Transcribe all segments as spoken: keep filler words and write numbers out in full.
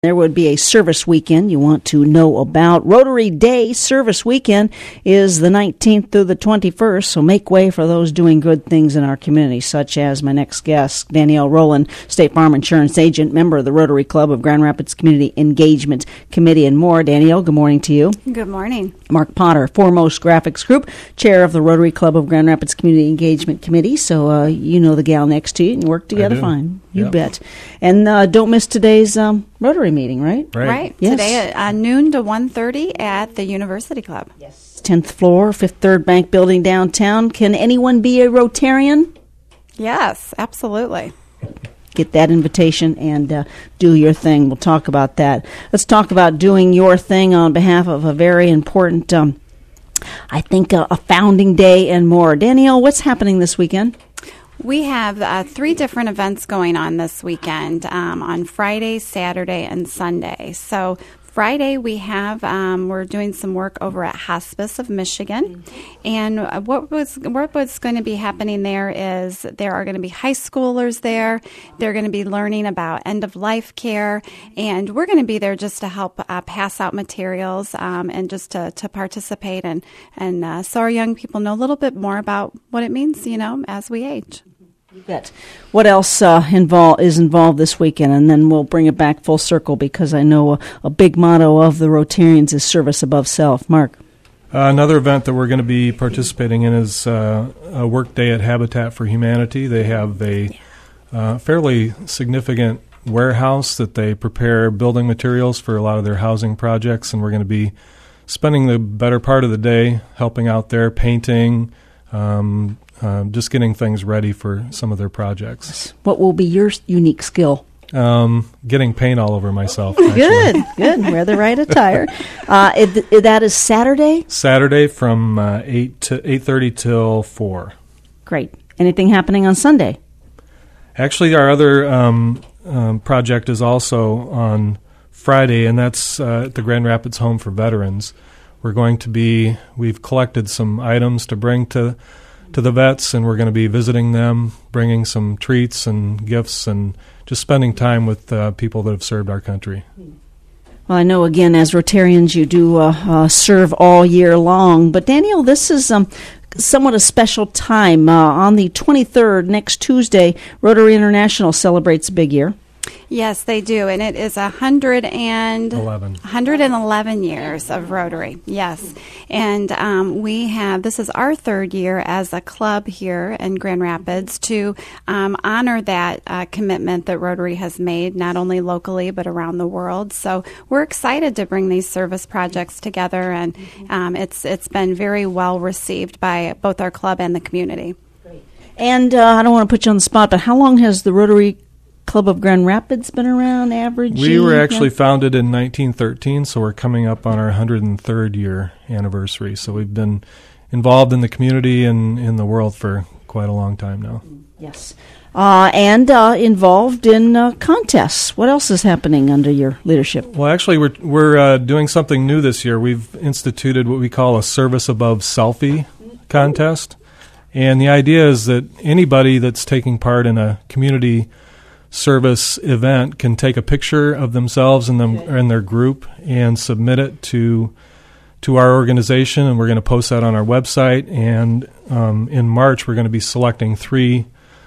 There would be a service weekend you want to know about. Rotary Day Service Weekend is the nineteenth through the twenty-first, so make way for those doing good things in our community, such as my next guest, Danielle Rowland, State Farm Insurance Agent, member of the Rotary Club of Grand Rapids Community Engagement Committee, and more. Danielle, good morning to you. Good morning. Mark Potter, Foremost Graphics Group, chair of the Rotary Club of Grand Rapids Community Engagement Committee, so uh, you know the gal next to you and work together fine. You yep. bet. And uh, don't miss today's um, Rotary meeting, right? Right. right. Yes. Today at uh, noon to one thirty at the University Club. Yes. tenth floor, Fifth Third Bank Building downtown. Can anyone be a Rotarian? Yes, absolutely. Get that invitation and uh, do your thing. We'll talk about that. Let's talk about doing your thing on behalf of a very important, um, I think, uh, a founding day and more. Danielle, what's happening this weekend? We have uh, three different events going on this weekend um, on Friday, Saturday, and Sunday. So Friday we have um, we're doing some work over at Hospice of Michigan, and uh, what was what was going to be happening there is there are going to be high schoolers there. They're going to be learning about end of life care, and we're going to be there just to help uh, pass out materials um, and just to, to participate and and uh, so our young people know a little bit more about what it means, you know, as we age. You bet. What else uh, invol- is involved this weekend? And then we'll bring it back full circle because I know a, a big motto of the Rotarians is service above self. Mark? Uh, another event that we're going to be participating in is uh, a work day at Habitat for Humanity. They have a uh, fairly significant warehouse that they prepare building materials for a lot of their housing projects, and we're going to be spending the better part of the day helping out there, painting, um, Uh, just getting things ready for some of their projects. What will be your unique skill? Um, getting paint all over myself. Good, good. Wear the right attire. Uh, it, it, that is Saturday? Saturday from uh, eight to eight thirty till four. Great. Anything happening on Sunday? Actually, our other um, um, project is also on Friday, and that's uh, at the Grand Rapids Home for Veterans. We're going to be, we've collected some items to bring to to the vets, and we're going to be visiting them, bringing some treats and gifts, and just spending time with uh, people that have served our country. Well, I know, again, as Rotarians, you do uh, uh, serve all year long. But, Daniel, this is um, somewhat a special time. Uh, on the twenty-third, next Tuesday, Rotary International celebrates a big year. Yes, they do, and it is one hundred eleven. one hundred eleven years of Rotary, yes. And um, we have, this is our third year as a club here in Grand Rapids to um, honor that uh, commitment that Rotary has made, not only locally but around the world. So we're excited to bring these service projects together, and um, it's it's been very well received by both our club and the community. Great. And uh, I don't want to put you on the spot, but how long has the Rotary Club of Grand Rapids been around, average? We were actually yeah. founded in nineteen thirteen, so we're coming up on our one hundred third year anniversary. So we've been involved in the community and in the world for quite a long time now. Yes. Uh, and uh, involved in uh, contests. What else is happening under your leadership? Well, actually, we're we're uh, doing something new this year. We've instituted what we call a Service Above Selfie contest. And the idea is that anybody that's taking part in a community service event can take a picture of themselves and them and their group and submit it to to our organization, and we're going to post that on our website. And um, in March, we're going to be selecting three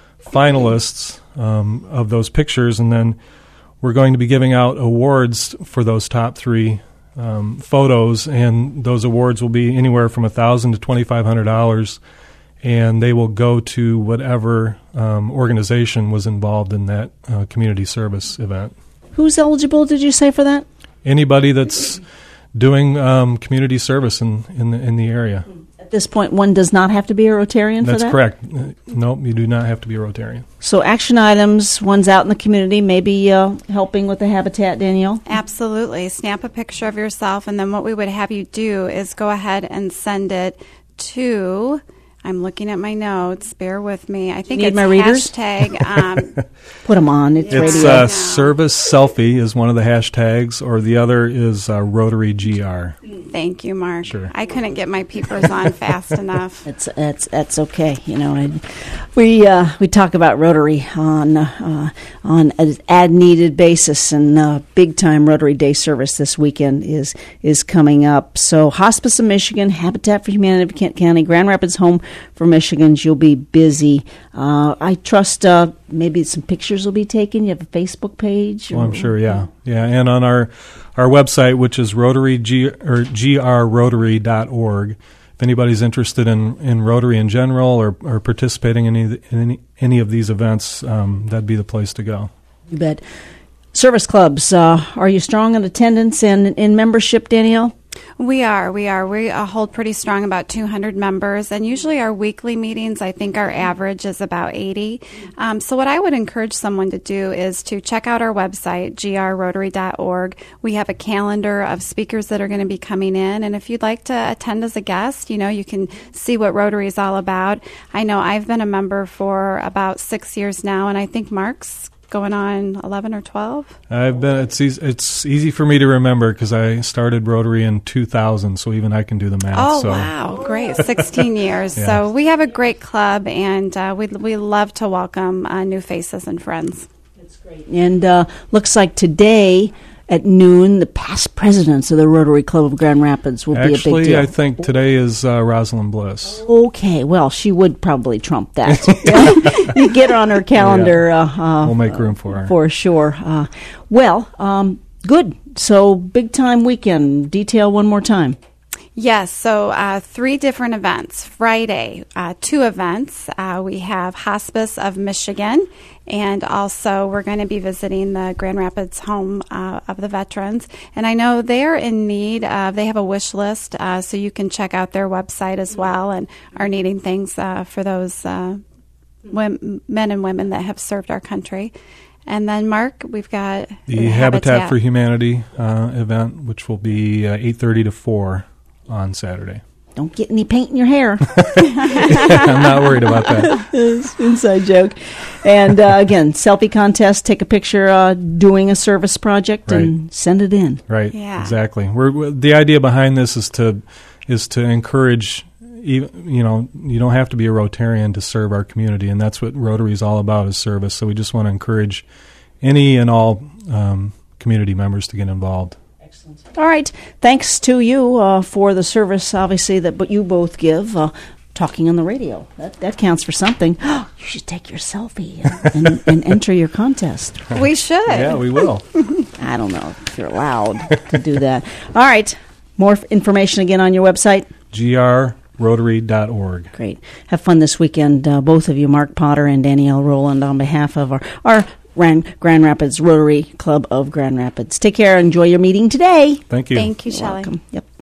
finalists um, of those pictures, and then we're going to be giving out awards for those top three um, photos, and those awards will be anywhere from a thousand to twenty five hundred dollars. And they will go to whatever um, organization was involved in that uh, community service event. Who's eligible, did you say, for that? Anybody that's doing um, community service in, in, the, in the area. At this point, one does not have to be a Rotarian that's for that? That's correct. Uh, nope, you do not have to be a Rotarian. So action items, one's out in the community, maybe uh, helping with the habitat, Danielle? Absolutely. Snap a picture of yourself, and then what we would have you do is go ahead and send it to I'm looking at my notes. Bear with me. I think need it's my readers? hashtag. Um, Put them on. It's, It's radio. uh, Service Selfie is one of the hashtags, or the other is uh, Rotary G R. Thank you, Mark. Sure. I couldn't get my peepers on fast enough. That's that's that's okay. You know, and we uh, we talk about Rotary on uh, on an ad needed basis, and uh, big time Rotary Day service this weekend is is coming up. So, Hospice of Michigan, Habitat for Humanity of Kent County, Grand Rapids Home for Michigans. You'll be busy. Uh, I trust uh, maybe some pictures will be taken. You have a Facebook page. Well, I'm sure, yeah, yeah, and on our our website, which is Rotary G or G R Rotary dot org. If anybody's interested in, in Rotary in general, or, or participating in any, in any any of these events, um, that'd be the place to go. You bet. Service clubs, uh, are you strong in attendance and in membership, Danielle? We are. We are. We uh, hold pretty strong, about two hundred members, and usually our weekly meetings, I think our average is about eighty. Um, so what I would encourage someone to do is to check out our website, G R Rotary dot org. We have a calendar of speakers that are going to be coming in, and if you'd like to attend as a guest, you know, you can see what Rotary is all about. I know I've been a member for about six years now, and I think Mark's going on eleven or twelve. I've been. It's easy, it's easy for me to remember because I started Rotary in two thousand, so even I can do the math. Oh, so. wow. Great. sixteen years. Yeah. So we have a great club, and uh, we we love to welcome uh, new faces and friends. That's great. And uh, looks like today at noon, the past presidents of the Rotary Club of Grand Rapids will Actually, be a big deal. I think today is uh, Rosalind Bliss. Okay, well, she would probably trump that. Yeah. You get her on her calendar. Yeah. Uh, uh, We'll make room for her. For sure. Uh, well, um, good. So, big time weekend. Detail one more time. Yes, so uh, three different events. Friday, uh, two events. Uh, we have Hospice of Michigan, and also we're going to be visiting the Grand Rapids Home uh, of the Veterans. And I know they're in need of, they have a wish list, uh, so you can check out their website as well, and are needing things uh, for those uh, women, men and women that have served our country. And then, Mark, we've got The, the Habitat, Habitat for Humanity uh, event, which will be uh, eight thirty to four on Saturday. Don't get any paint in your hair. I'm not worried about that. Inside joke. And uh, again, selfie contest. Take a picture uh, doing a service project Right. and send it in. Right. Yeah. Exactly. We're, we're the idea behind this is to is to encourage. Even, you know, you don't have to be a Rotarian to serve our community, and that's what Rotary is all about, is service. So we just want to encourage any and all um, community members to get involved. All right. Thanks to you uh, for the service, obviously, that but you both give. Uh, talking on the radio. That that counts for something. You should take your selfie and, and, and enter your contest. We should. Yeah, we will. I don't know if you're allowed to do that. All right. More f- information again on your website. G R Rotary dot org. Great. Have fun this weekend, uh, both of you, Mark Potter and Danielle Rowland, on behalf of our, our Grand, Grand Rapids Rotary Club of Grand Rapids. Take care. Enjoy your meeting today. Thank you. Thank you, You're Shelley. welcome. Yep.